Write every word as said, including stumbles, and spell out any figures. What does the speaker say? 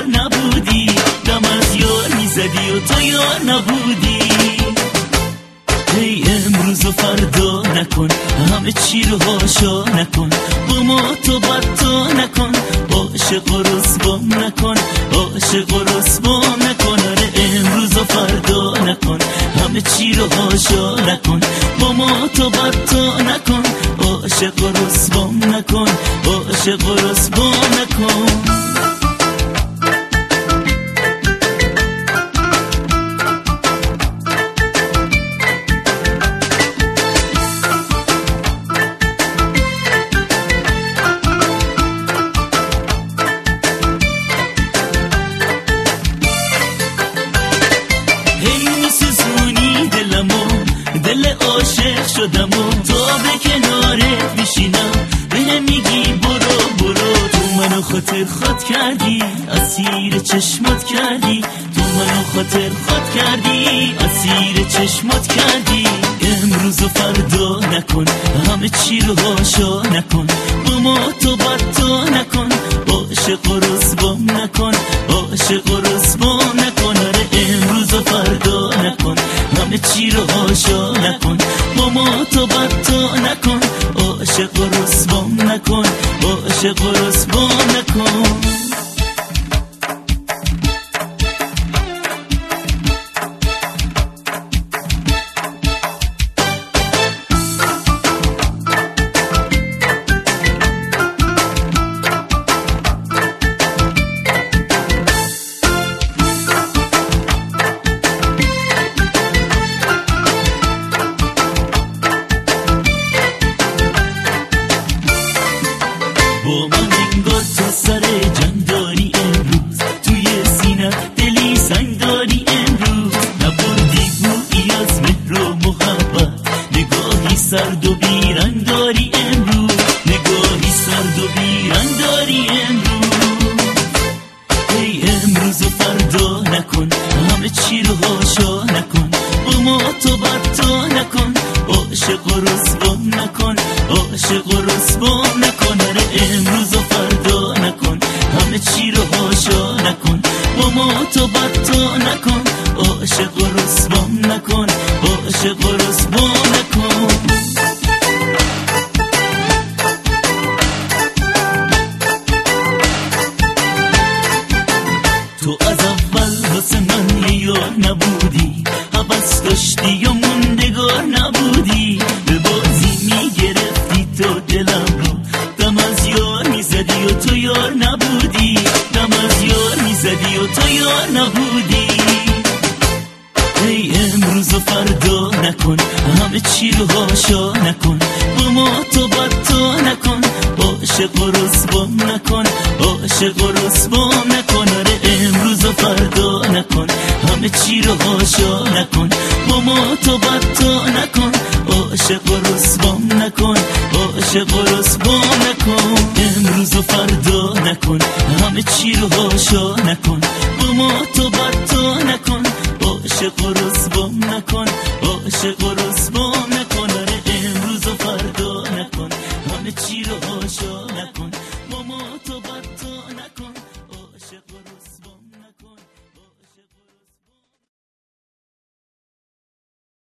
یار نبودی، دم از یار میزدی و تو یار نبودی. ای امروز و فردا نکن، همه چی رو هاشا نکن، با ما تو بد تو نکن، عاشق و رسوام نکن، عاشق و رسوام نکن. آره امروز و فردا نکن، همه چی رو هاشا نکن، با ما تو بد تو نکن، عاشق و رسوام نکن، عاشق و رسوام نکن. دل عاشق شدم و تا به کنارت میشینم، به میگی برو برو، تو منو خاطر خود کردی، اسیر چشمت کردی، تو منو خاطر خود کردی، اسیر چشمت کردی. امروز و فردا نکن، همه چی رو هاشا نکن، با ما تو بد تو نکن، عاشق و رسوام نکن، عاشق و رسوام نکن. آره امروز و فردا نکن، همه چی رو هاشا نکن، با ما تو بد تو نکن، عاشق و رسوام نکن، عاشق و رسوام نکن. با من انگار تو سر جنگ داری امروز، توی سینت دلی سنگ داری امروز، نبردی بویی از مهر و محبت، نگاهی سرد و بیرنگ داری امروز، نگاهی سرد و بیرنگ داری امروز. ای امروز و فردا نکن، همه چی رو هاشا نکن، با ما تو بد تو نکن، عاشق و رسوام نکن، عاشق و رسوام نکن. آره امروز و فردا نکن، همه چی رو هاشا نکن، با ما تو بد تو نکن، عاشق و رسوام نکن، عاشق و رسوام نکن. تو از اول واسه من یه یار نبودی، حوض داشتی یا موندگار نبودی، به بازی میگرفتی تو دلم رو، دم از یار میزدی و تو یار نبودی، دم از یار میزدی و تو یار نبودی. ای امروز و فردا نکن، همه چی رو هاشا نکن، با ما تو بد تو نکن، عاشق و رسوام نکن، عاشق و رسوام نکن. آره امروز و فردا نکن، همه چی رو هاشا نکن، با ما تو بد تو نکن، عاشق و رسوام نکن، عاشق و رسوام نکن. امروز و فردا نکن، همه چی رو هاشا نکن، با ما تو بد تو نکن،